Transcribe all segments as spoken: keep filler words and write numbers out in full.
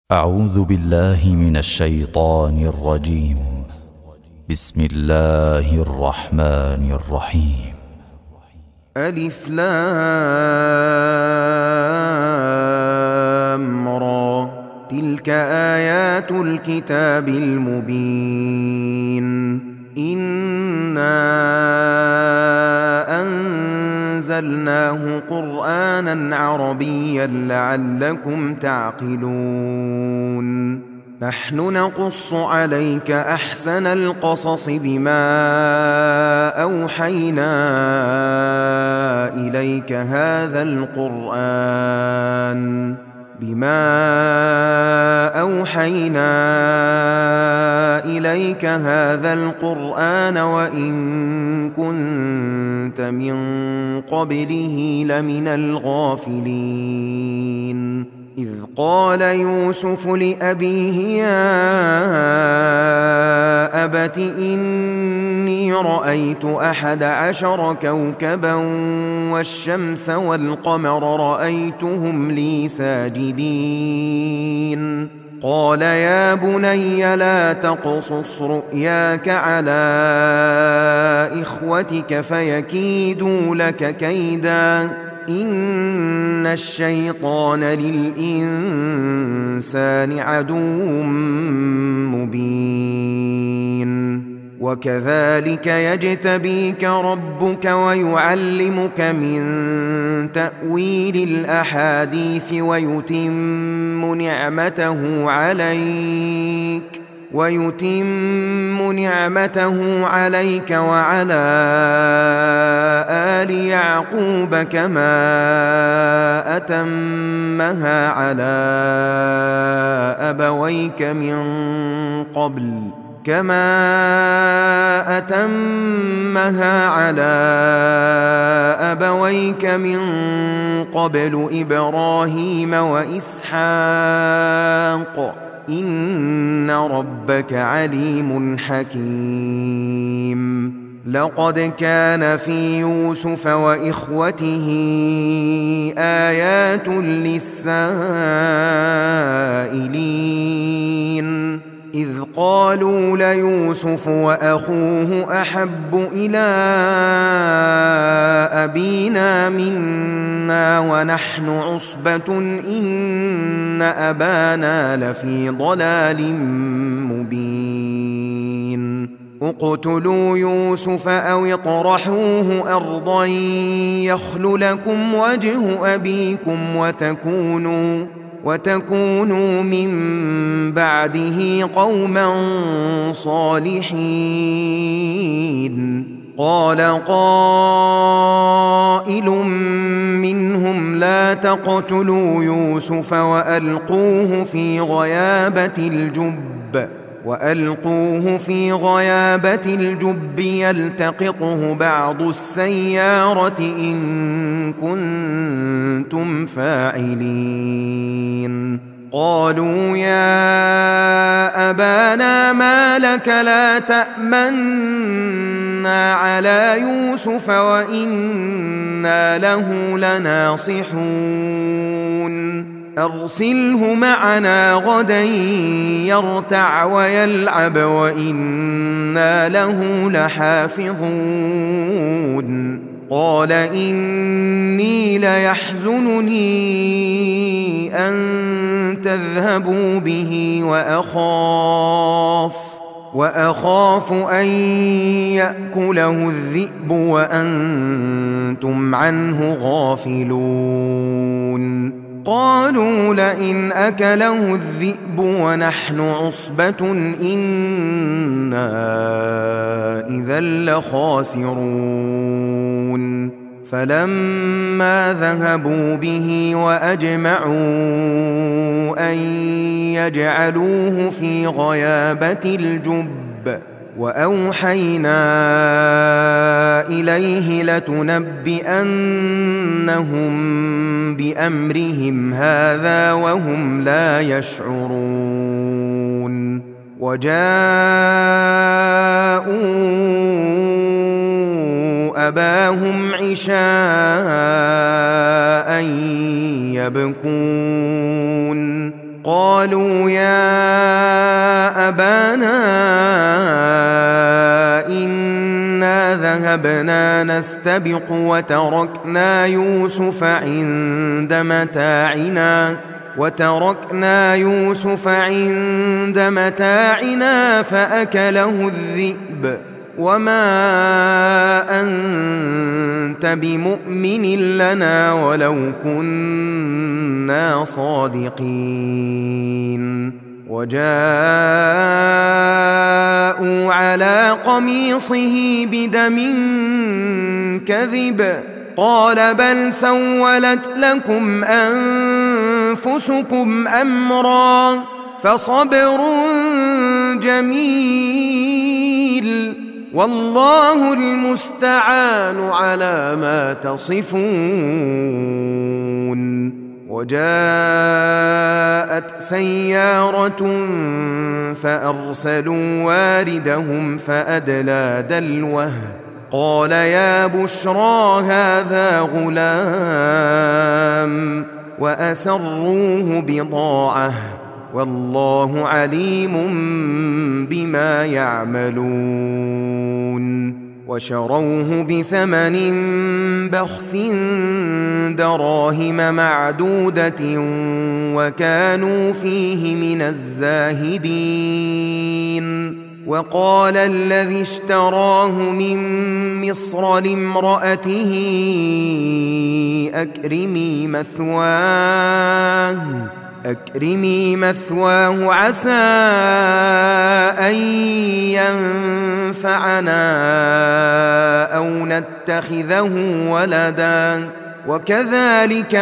أعوذ بالله من الشيطان الرجيم. بسم الله الرحمن الرحيم. ألف لام را، تلك آيات الكتاب المبين. إنا أنزلناه قرآنا عربيا لعلكم تعقلون. نحن نقص عليك أحسن القصص بما أوحينا إليك هذا القرآن بما أوحينا إليك هذا القرآن وإن كنت من قبله لمن الغافلين. إذ قال يوسف لأبيه يا أبت إني رأيت أحد عشر كوكبا والشمس والقمر رأيتهم لي ساجدين. قال يا بني لا تقصص رؤياك على إخوتك فيكيدوا لك كيدا إن الشيطان للإنسان عدو مبين. وكذلك يجتبيك ربك ويعلمك من تأويل الأحاديث ويتم نعمته عليك ويتم نعمته عليك وعلى آل يعقوب كما أتمها على أبويك من قبل كما أتمها على أبويك من قبل إبراهيم وإسحاق إن ربك عليم حكيم. لقد كان في يوسف وإخوته آيات للسائلين إذ قالوا ليوسف وأخوه أحب إلى أبينا منا ونحن عصبة إن أبانا لفي ضلال مبين. اقتلوا يوسف أو اطرحوه أرضا يخل لكم وجه أبيكم وتكونوا وتكونوا من بعده قوما صالحين. قال قائل منهم لا تقتلوا يوسف وألقوه في غيابة الجب وألقوه في غيابة الجب يلتقطه بعض السيارة إن كنتم فاعلين. قالوا يا أبانا ما لك لا تأمنا على يوسف وإنا له لناصحون. أرسله معنا غدا يرتع ويلعب وإنا له لحافظون. قال إني ليحزنني أن تذهبوا به وأخاف وأخاف أن يأكله الذئب وأنتم عنه غافلون. قالوا لئن أكله الذئب ونحن عصبة إنا إذا لخاسرون. فلما ذهبوا به وأجمعوا أن يجعلوه في غيابة الجب وأوحينا إليه لتنبئنهم بأمرهم هذا وهم لا يشعرون. وجاءوا أباهم عشاء يبكون. قالوا يا أبانا إنا ذهبنا نستبق وتركنا يوسف عند متاعنا وتركنا يوسف عند متاعنا فأكله الذئب وما أنت بمؤمن لنا ولو كنا صادقين وجاءوا على قميصه بدم كذب قال بل سولت لكم أنفسكم أمرا فصبر جميل والله المستعان على ما تصفون. وجاءت سيارة فأرسلوا واردهم فأدلى دلوه قال يا بشرى هذا غلام وأسروه بضاعة والله عليم بما يعملون. وشروه بثمن بخس دراهم معدودة وكانوا فيه من الزاهدين. وقال الذي اشتراه من مصر لامرأته أكرمي مثواه أكرمي مثواه عسى أن ينفعنا أو نتخذه ولدا وكذلك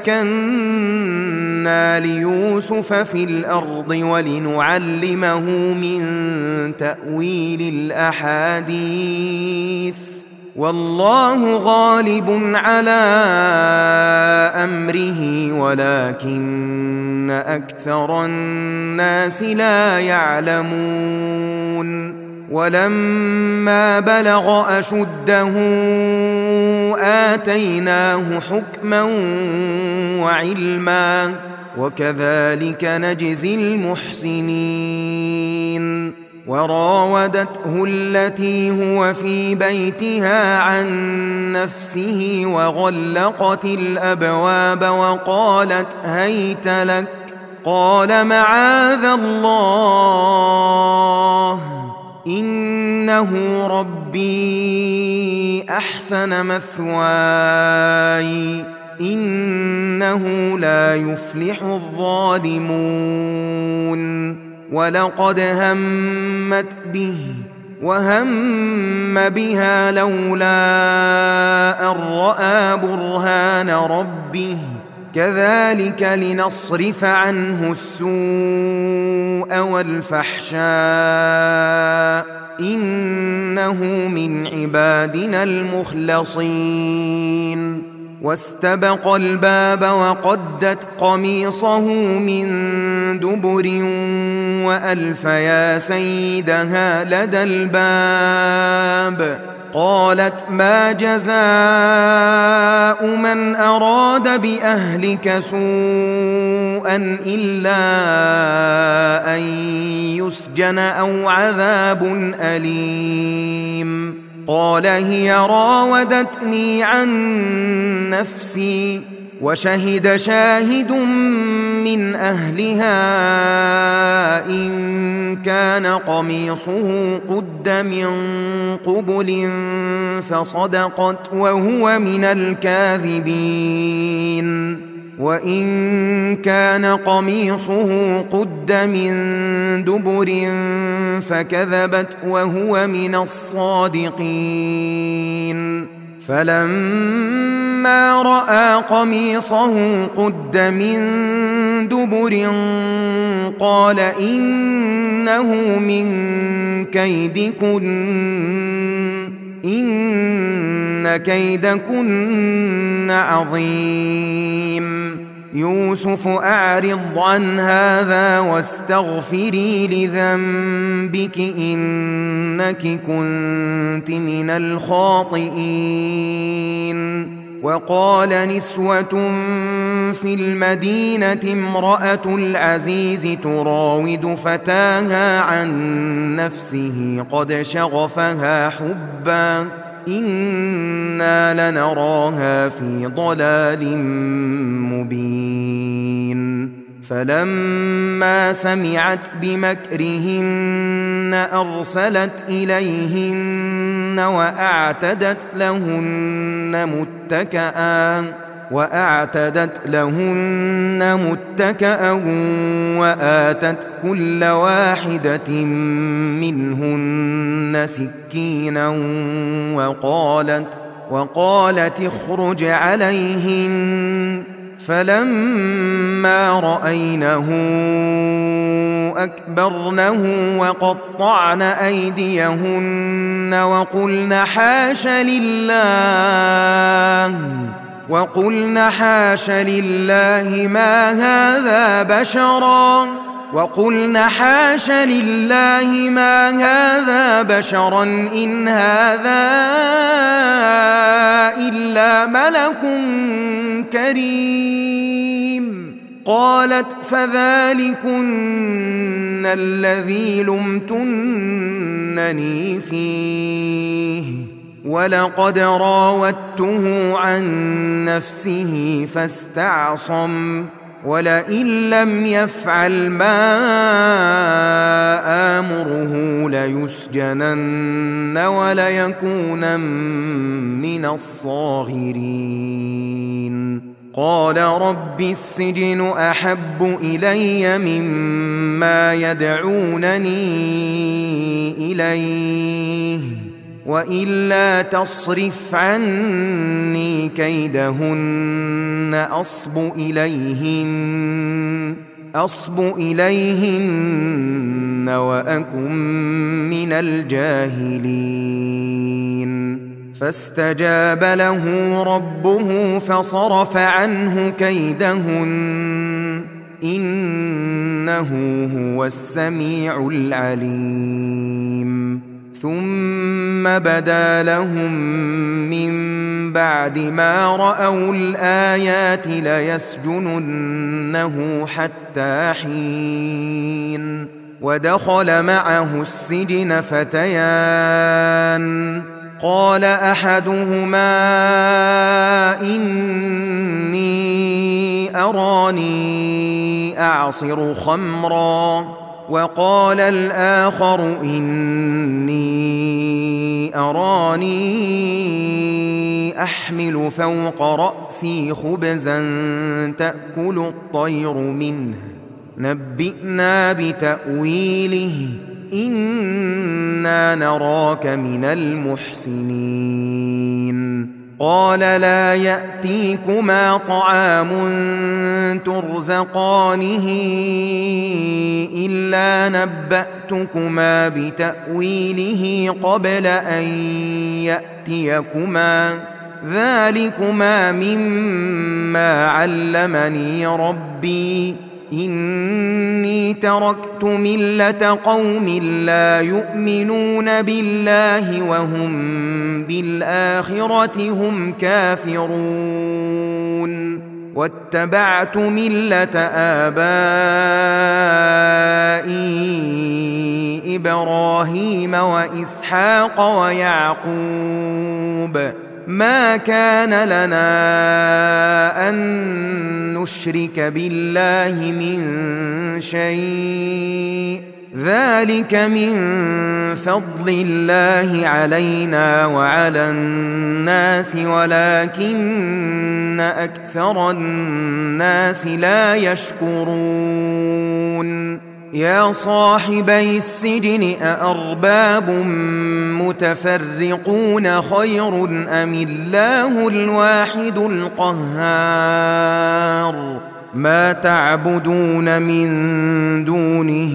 مكنا ليوسف في الأرض ولنعلمه من تأويل الأحاديث والله غالب على أمره ولكن أكثر الناس لا يعلمون. ولما بلغ أشده آتيناه حكما وعلما وكذلك نجزي المحسنين. وراودته التي هو في بيتها عن نفسه وغلقت الأبواب وقالت هيت لك قال معاذ الله إنه ربي أحسن مثواي إنه لا يفلح الظالمون. ولقد همت به وهم بها لولا أن رأى برهان ربه كذلك لنصرف عنه السوء والفحشاء إنه من عبادنا المخلصين. واستبق الباب وقدت قميصه من دبر وألف يا سيدها لدى الباب قالت ما جزاء من أراد بأهلك سوءا إلا أن يسجن أو عذاب أليم. قال هي راودتني عن نفسي وشهد شاهد من أهلها إن كان قميصه قد من قبل فصدقت وهو من الكاذبين وإن كان قميصه قد من دبر فكذبت وهو من الصادقين. فلما رأى قميصه قد من دبر قال إنه من كيدكن إن كيدكن عظيم. يوسف أعرض عن هذا واستغفري لذنبك إنك كنت من الخاطئين. وقال نسوة في المدينة امرأة العزيز تراود فتاها عن نفسه قد شغفها حبا إنا لنراها في ضلال مبين فلما سمعت بمكرهن أرسلت إليهن وأعتدت لهن متكئا وأعتدت لهن متكئا وآتت كل واحدة منهن سكينا وقالت وقالت اخرج عليهن فلما رأينه أكبرنه وقطعن أيديهن وقلن حاش لله وقلن حاش لله ما هذا بشرا وقلن حاش لله ما هذا بشرا إن هذا إلا ملك كريم قالت فذلكن الذي لمتنني فيه ولقد راودته عن نفسه فاستعصم ولئن لم يفعل ما آمره ليسجنن وليكونن من الصاغرين قال رب السجن أحب إلي مما يدعونني إليه وإلا تصرف عني كيدهن أصب إليهن أصب إليهن وأكن من الجاهلين فاستجاب له ربه فصرف عنه كيدهن إنه هو السميع العليم ثم بدا لهم من بعد ما رأوا الآيات ليسجننه حتى حين ودخل معه السجن فتيان قال أحدهما إني أراني أعصر خمرا وقال الآخر إني أراني أحمل فوق رأسي خبزا تأكل الطير منه نبئنا بتأويله إنا نراك من المحسنين قال لا يأتيكما طعام ترزقانه إلا نبأتكما بتأويله قبل أن يأتيكما ذلكما مما علمني ربي إني تركت ملة قوم لا يؤمنون بالله وهم بالآخرة هم كافرون واتبعت ملة آبائي إبراهيم وإسحاق ويعقوب ما كان لنا أن نشرك بالله من شيء ذلك من فضل الله علينا وعلى الناس ولكن أكثر الناس لا يشكرون يا صاحبي السجن أأرباب متفرقون خير أم الله الواحد القهار ما تعبدون من دونه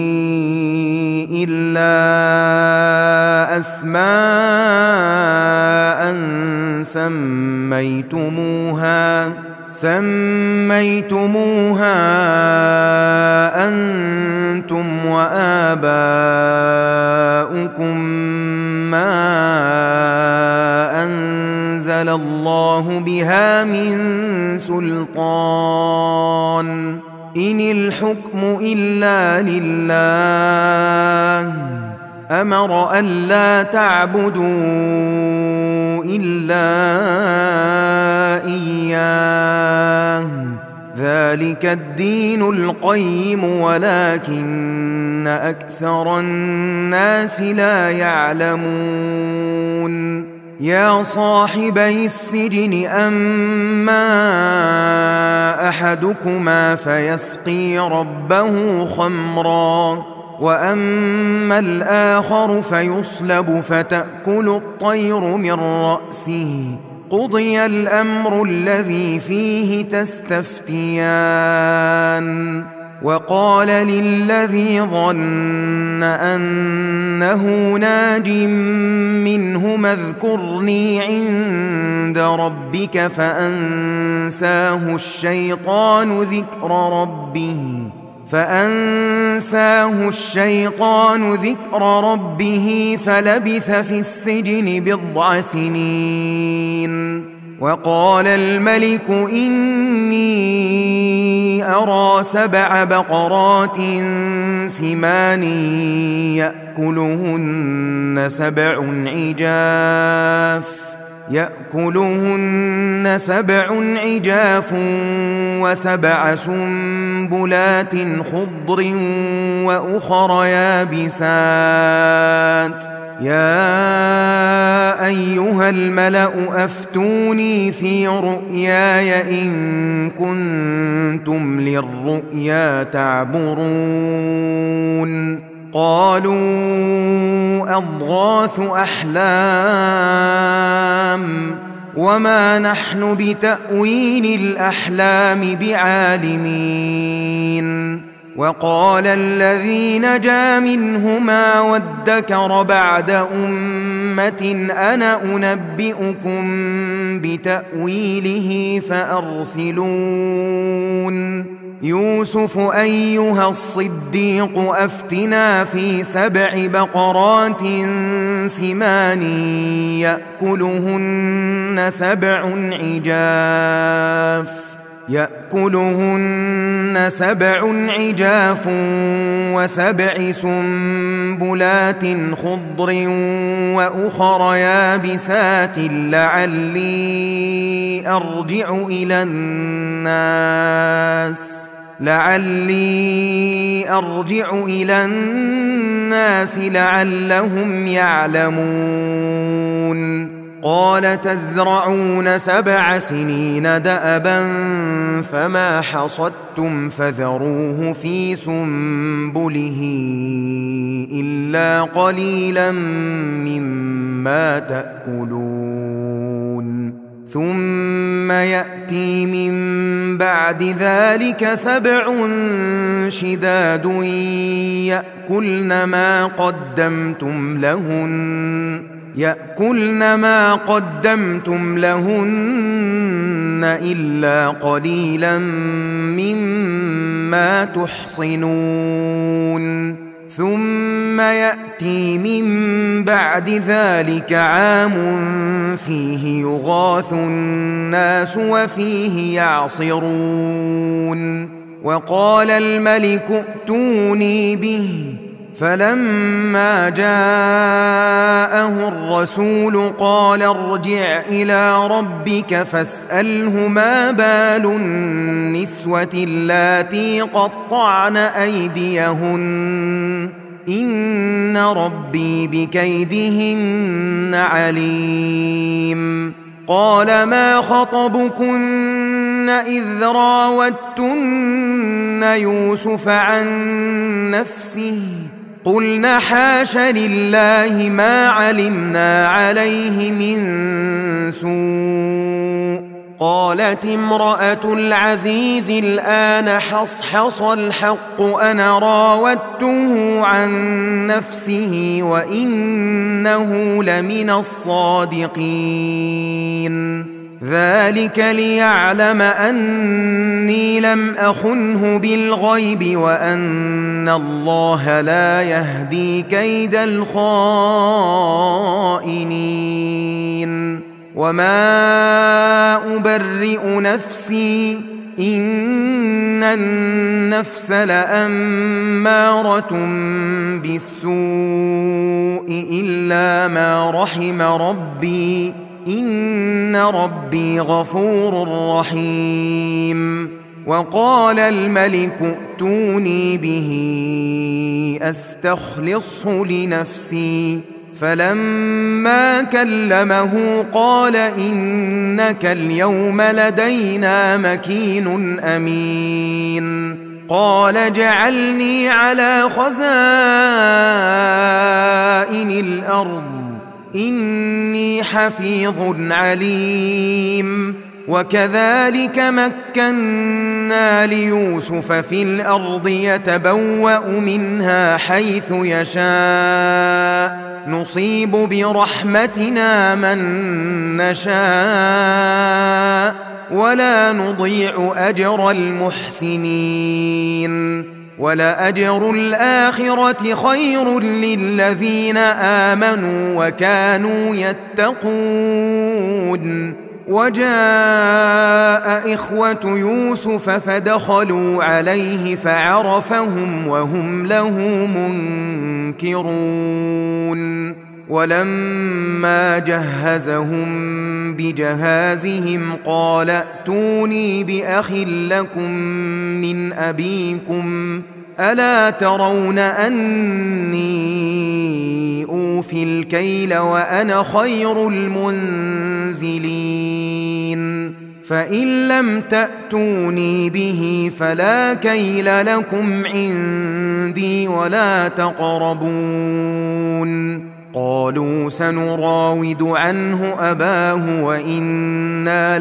إلا أسماء سميتموها سميتموها أنتم وآباؤكم ما أنزل الله بها الحكم إلا لله أمر ألا تعبدوا إلا إياه ذلك الدين القيم ولكن أكثر الناس لا يعلمون يا صاحبي السجن أما أحدكما فيسقي ربه خمرا وأما الآخر فيصلب فتأكل الطير من رأسه قضي الأمر الذي فيه تستفتيان وقال للذي ظن أنه ناج منهما اذكرني عند ربك فأنساه الشيطان ذكر ربه فأنساه الشيطان ذكر ربه فلبث في السجن بضع سنين وقال الملك إني أرى سبع بقرات سمان يأكلهن سبع عجاف يأكلهن سبع عجاف وسبع سنبلات خضر وأخر يابسات يا أيها الملأ أفتوني في رؤياي إن كنتم للرؤيا تعبرون قالوا أضغاث أحلام وما نحن بتأويل الأحلام بعالمين وقال الذي نجا منهما وادكر بعد أمة أنا أنبئكم بتأويله فأرسلون يوسف أيها الصديق أفتنا في سبع بقرات سمان يأكلهن سبع عجاف يأكلهن سبع عجاف وسبع سنبلات خضر وأخر يابسات لعلي أرجع إلى الناس لعلي أرجع إلى الناس لعلهم يعلمون قال تزرعون سبع سنين دأبا فما حصدتم فذروه في سنبله إلا قليلا مما تأكلون ثم يأتي من بعد ذلك سبع شداد يأكلن ما قدمتم لهن يأكلن ما قدمتم لهن إلا قليلا مما تحصنون ثم يأتي من بعد ذلك عام فيه يغاث الناس وفيه يعصرون وقال الملك ائتوني به فلما جاءه الرسول قال ارجع إلى ربك فاسأله ما بال النسوة اللاتي قطعن أيديهن إن ربي بكيدهن عليم قال ما خطبكن إذ راوتن يوسف عن نفسه قلنا حاش لله ما علمنا عليه من سوء قالت امرأة العزيز الآن حصحص الحق أنا راودته عن نفسه وإنه لمن الصادقين ذلك ليعلم أني لم أخنه بالغيب وأن الله لا يهدي كيد الخائنين وما أبرئ نفسي إن النفس لأمارة بالسوء إلا ما رحم ربي إن ربي غفور رحيم. وقال الملك ائتوني به أستخلصه لنفسي فلما كلمه قال إنك اليوم لدينا مكين أمين. قال اجعلني على خزائن الأرض إني حفيظ عليم. وكذلك مكنا ليوسف في الأرض يتبوأ منها حيث يشاء نصيب برحمتنا من نشاء ولا نضيع أجر المحسنين. ولأجر الآخرة خير للذين آمنوا وكانوا يتقون. وجاء إخوة يوسف فدخلوا عليه فعرفهم وهم له منكرون. ولما جهزهم بجهازهم قال ائتوني بأخ لكم من أبيكم ألا ترون أني أوفي الكيل وأنا خير المنزلين. فإن لم تأتوني به فلا كيل لكم عندي ولا تقربون. قالوا سنراود عنه أباه وإنا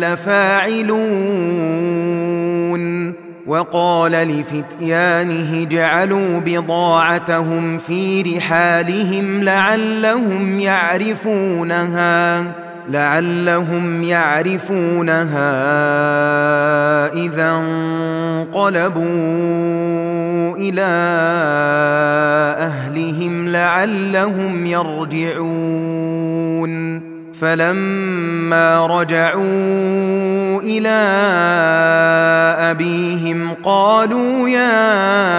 لفاعلون. وقال لفتيانه اجعلوا بضاعتهم في رحالهم لعلهم يعرفونها لعلهم يعرفونها إذا انقلبوا إلى أهلهم لعلهم يرجعون. فلما رجعوا إلى أبيهم قالوا يا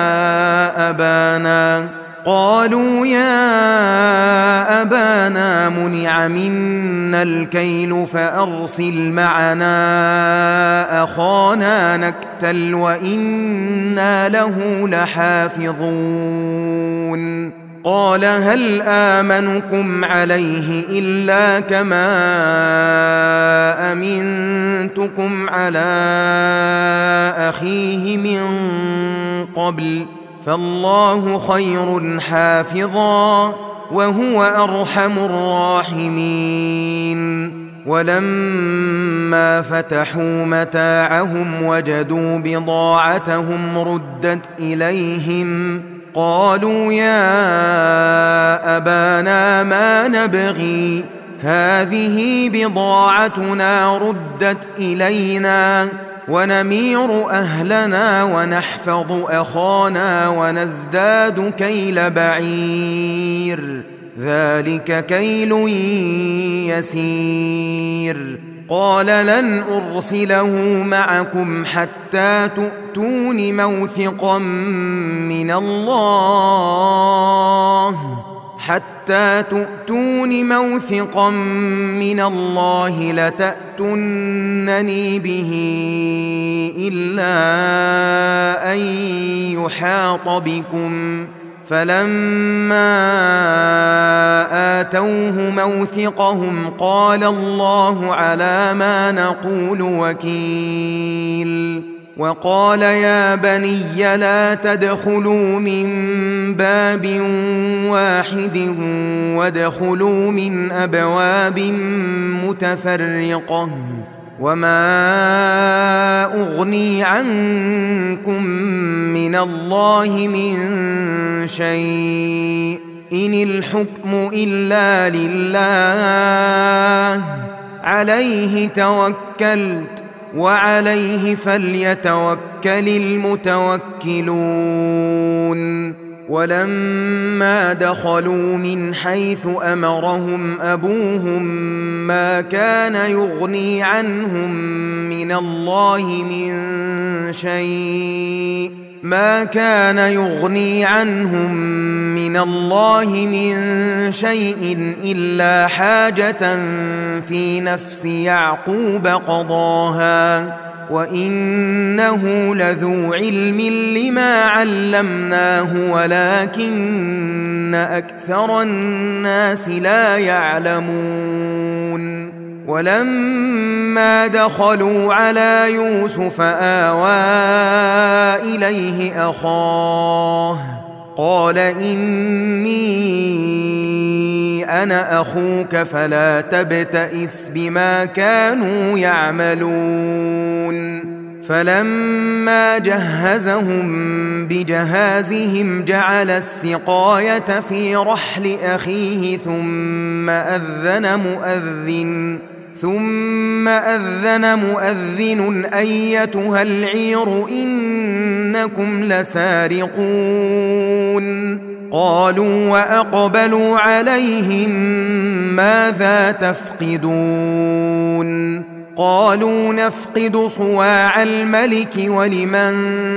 أبانا قالوا يا أبانا منع منا الكيل فأرسل معنا أخانا نكتل وإنا له لحافظون. قال هل آمنكم عليه إلا كما أمنتكم على أخيه من قبل فالله خير حافظا وهو أرحم الراحمين. ولما فتحوا متاعهم وجدوا بضاعتهم ردت إليهم قالوا يا أبانا ما نبغي هذه بضاعتنا ردت إلينا ونمير أهلنا ونحفظ أخانا ونزداد كيل بعير ذلك كيل يسير. قال لن أرسله معكم حتى تؤتون موثقا من الله حتى تؤتون موثقا من الله لتأتونني به إلا أن يحاط بكم. فلما آتوه موثقهم قال الله على ما نقول وكيل. وقال يا بني لا تدخلوا من باب واحد وادخلوا من أبواب متفرقة وما أغني عنكم من الله من شيء إن الحكم إلا لله عليه توكلت وعليه فليتوكل المتوكلون. ولما دخلوا من حيث أمرهم أبوهم ما كان يغني عنهم من الله من شيء ما كان يغني عنهم من الله من شيء إلا حاجة في نفس يعقوب قضاها وإنه لذو علم لما علمناه ولكن أكثر الناس لا يعلمون ولما دخلوا على يوسف آوى إليه أخاه قال إني أنا أخوك فلا تبتئس بما كانوا يعملون فلما جهزهم بجهازهم جعل السقاية في رحل أخيه ثم أذن مؤذن ثم أذن مؤذن أيتها العير إنكم لسارقون قالوا وأقبلوا عليهم ماذا تفقدون قالوا نفقد صواع الملك ولمن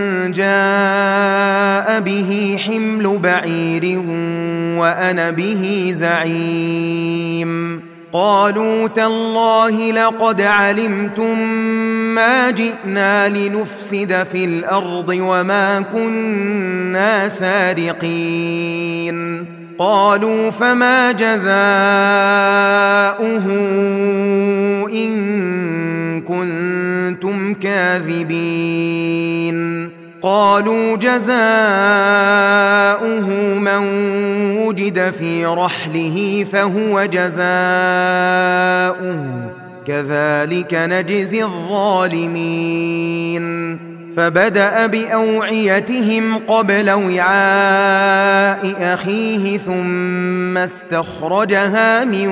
جاء به حمل بعير وأنا به زعيم قالوا تالله لقد علمتم ما جئنا لنفسد في الأرض وما كنا سارقين قالوا فما جزاؤه إن كنتم كاذبين قالوا جزاؤه من وجد في رحله فهو جزاؤه كذلك نجزي الظالمين فبدأ بأوعيتهم قبل وعاء أخيه ثم استخرجها من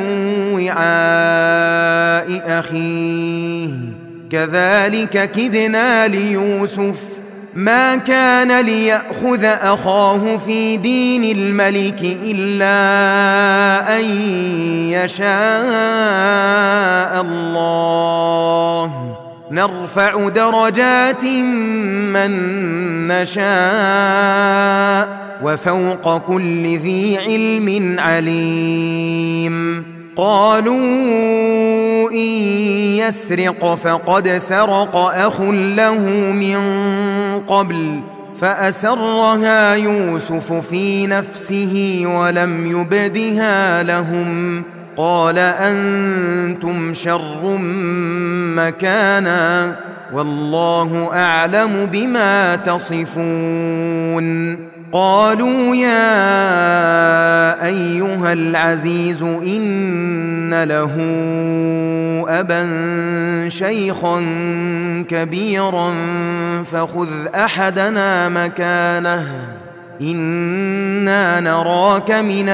وعاء أخيه كذلك كدنا ليوسف ما كان ليأخذ أخاه في دين الملك إلا أن يشاء الله نرفع درجات من نشاء وفوق كل ذي علم عليم قالوا إن يسرق فقد سرق أخ له من قبل فأسرها يوسف في نفسه ولم يبدها لهم قال أنتم شر مكانا والله أعلم بما تصفون قالوا يا أيها العزيز إن له أبا شيخا كبيرا فخذ أحدنا مكانه إنا نراك من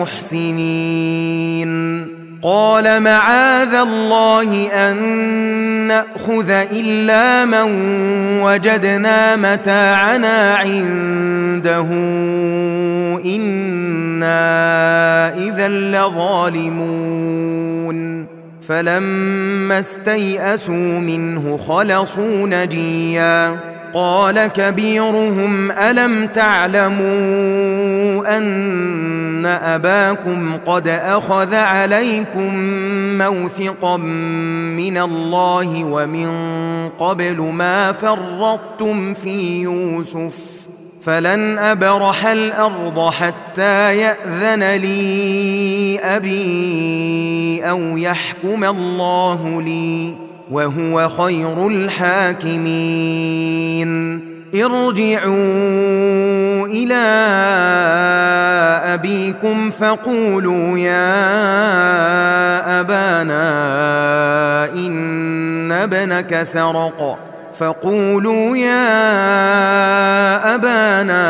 المحسنين قال معاذ الله أن نأخذ إلا من وجدنا متاعنا عنده إنا إذا لظالمون فلما استيئسوا منه خلصوا نجيا قال كبيرهم ألم تعلموا أن أباكم قد أخذ عليكم موثقا من الله ومن قبل ما فرطتم في يوسف فلن أبرح الأرض حتى يأذن لي أبي أو يحكم الله لي وهو خير الحاكمين ارجعوا إلى أبيكم فقولوا يا أبانا إن ابنك سرق فقولوا يا أبانا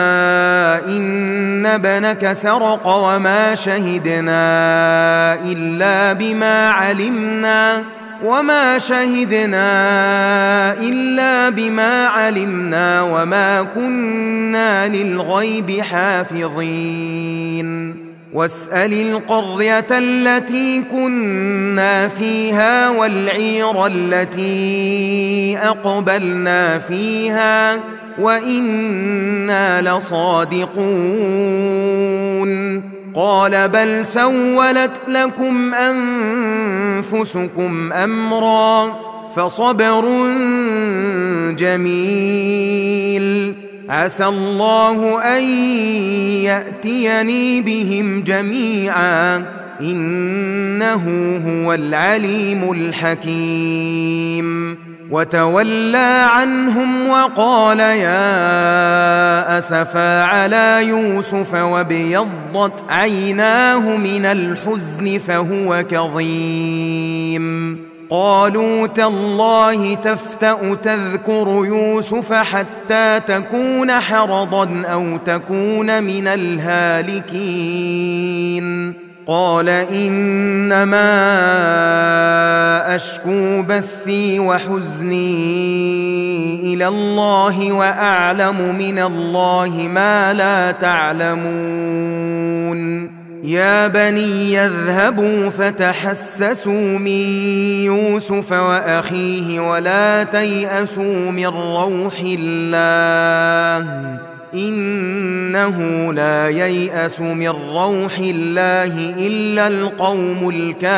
إن ابنك سرق وما شهدنا إلا بما علمنا وما شهدنا إلا بما علمنا وما كنا للغيب حافظين واسأل القرية التي كنا فيها والعير التي أقبلنا فيها وإنا لصادقون قال بل سولت لكم أنفسكم أمرا فصبر جميل عسى الله أن يأتيني بهم جميعا إنه هو العليم الحكيم وتولى عنهم وقال يا أسفا على يوسف وابيضت عيناه من الحزن فهو كظيم قالوا تالله تفتأ تذكر يوسف حتى تكون حرضا أو تكون من الهالكين قال إنما أشكو بثي وحزني إلى الله وأعلم من الله ما لا تعلمون يا بني اذهبوا فتحسسوا من يوسف وأخيه ولا تيأسوا من روح الله إنه لا ييأس من روح الله إلا القوم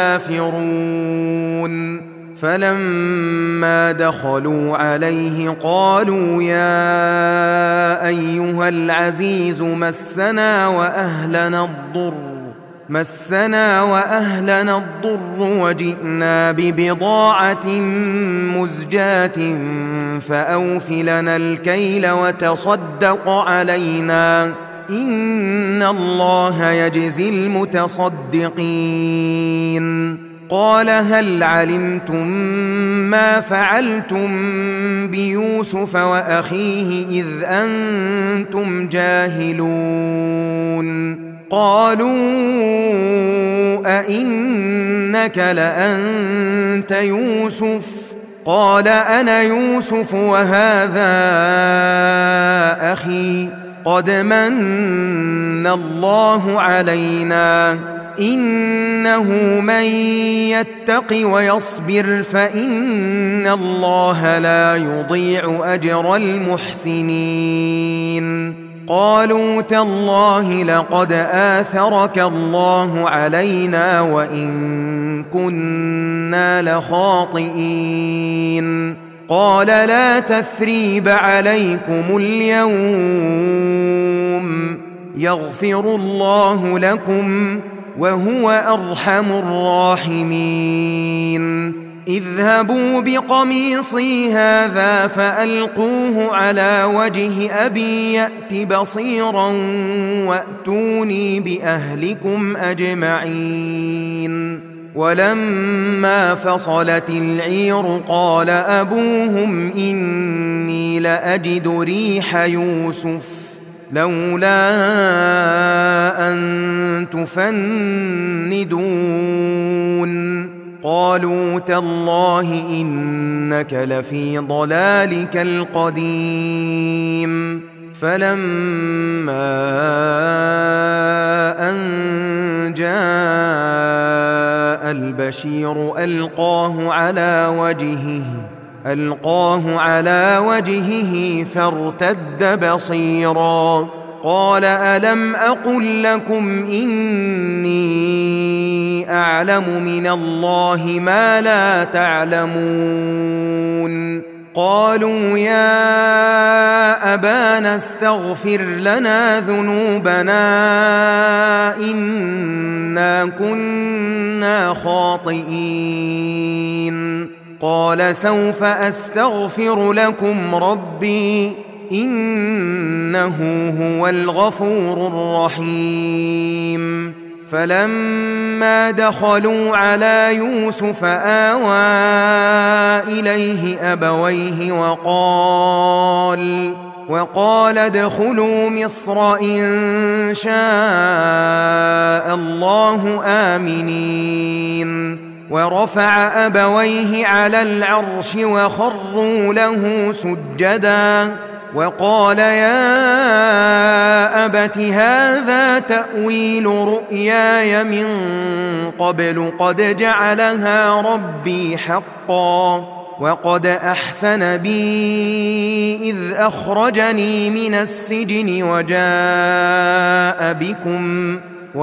الكافرون فلما دخلوا عليه قالوا يا أيها العزيز مسنا وأهلنا الضر مسنا وأهلنا الضر وجئنا ببضاعة مزجاة فأوف لنا الكيل وتصدق علينا إن الله يجزي المتصدقين قال هل علمتم ما فعلتم بيوسف وأخيه إذ أنتم جاهلون قالوا أئنك لأنت يوسف قال أنا يوسف وهذا أخي قد من الله علينا إنه من يتق ويصبر فإن الله لا يضيع أجر المحسنين قالوا تالله لقد آثرك الله علينا وإن كنا لخاطئين قال لا تثريب عليكم اليوم يغفر الله لكم وهو أرحم الراحمين اذهبوا بقميصي هذا فألقوه على وجه أبي يأت بصيرا وأتوني بأهلكم أجمعين ولما فصلت العير قال أبوهم إني لأجد ريح يوسف لولا أن تفندون قالوا تالله إنك لفي ضلالك القديم فلما أن جاء البشير ألقاه على وجهه ألقاه على وجهه فارتد بصيرا قال ألم أقل لكم إني أعلم من الله ما لا تعلمون قالوا يا أبانا استغفر لنا ذنوبنا إنا كنا خاطئين قال سوف أستغفر لكم ربي إنه هو الغفور الرحيم فلما دخلوا على يوسف آوى إليه أبويه وقال وقال ادخلوا مصر إن شاء الله آمنين ورفع أبويه على العرش وخروا له سجدا وقال يا أبت هذا تأويل رؤياي من قبل قد جعلها ربي حقا وقد أحسن بي إذ أخرجني من السجن وجاء بكم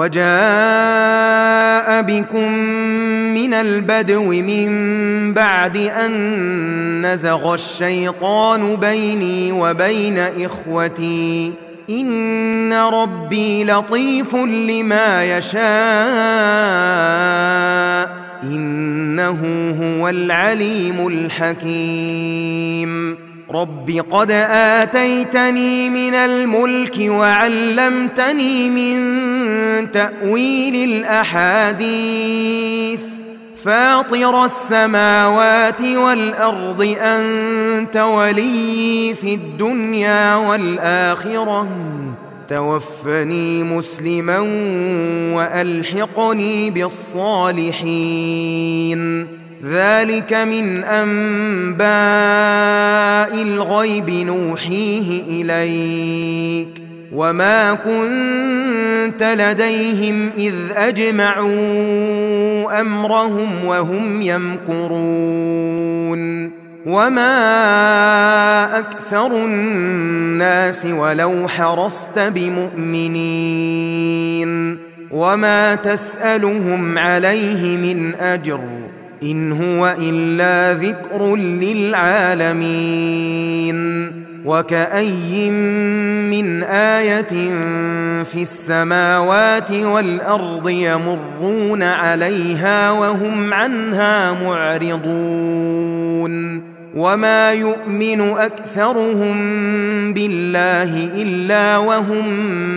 وجاء بكم من البدو من بعد أن نزغ الشيطان بيني وبين إخوتي إن ربي لطيف لما يشاء إنه هو العليم الحكيم رب قد آتيتني من الملك وعلمتني من تأويل الأحاديث فاطر السماوات والأرض أنت ولي في الدنيا والآخرة توفني مسلما وألحقني بالصالحين ذلك من أنباء الغيب نوحيه إليك وما كنت لديهم إذ أجمعوا أمرهم وهم يمكرون وما أكثر الناس ولو حرصت بمؤمنين وما تسألهم عليه من أجر إن هو إلا ذكر للعالمين وكأي من آية في السماوات والأرض يمرون عليها وهم عنها معرضون وما يؤمن أكثرهم بالله إلا وهم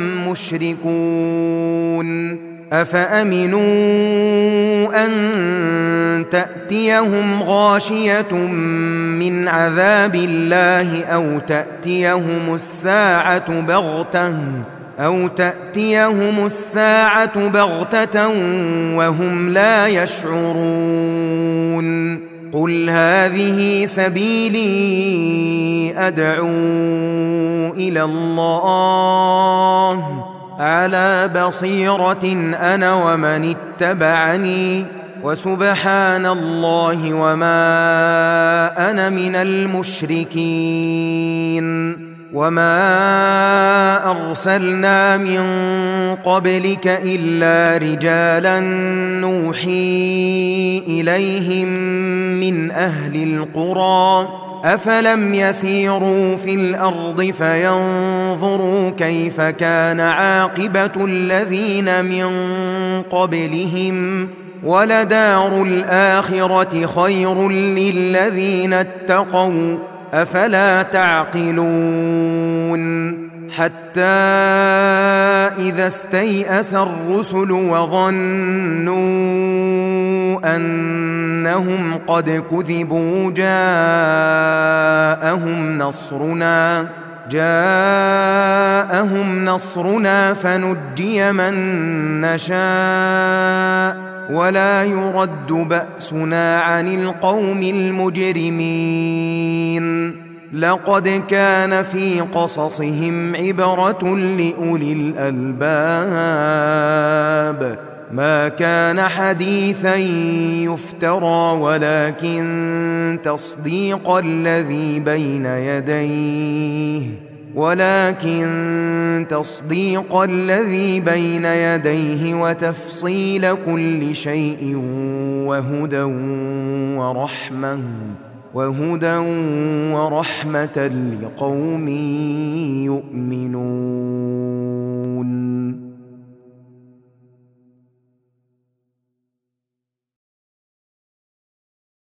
مشركون أفأمنوا أن تأتيهم غاشية من عذاب الله أو تأتيهم الساعة بغتة أو تأتيهم الساعة بغتة وهم لا يشعرون قل هذه سبيلي أدعو إلى الله على بصيرة أنا ومن اتبعني وسبحان الله وما أنا من المشركين وما أرسلنا من قبلك إلا رجالا نوحي إليهم من أهل القرى أفلم يسيروا في الأرض فينظروا كيف كان عاقبة الذين من قبلهم ولدار الآخرة خير للذين اتقوا أفلا تعقلون حتى إذا استيأس الرسل وظنوا أنهم قد كذبوا جاءهم نصرنا جاءهم نصرنا فنجي من نشاء ولا يرد بأسنا عن القوم المجرمين لقد كان في قصصهم عبرة لأولي الألباب ما كان حديثا يفترى ولكن تصديق الذي بين يديه ولكن تصديق الذي بين يديه وتفصيل كل شيء وهدى ورحمة وهدى ورحمة لقوم يؤمنون.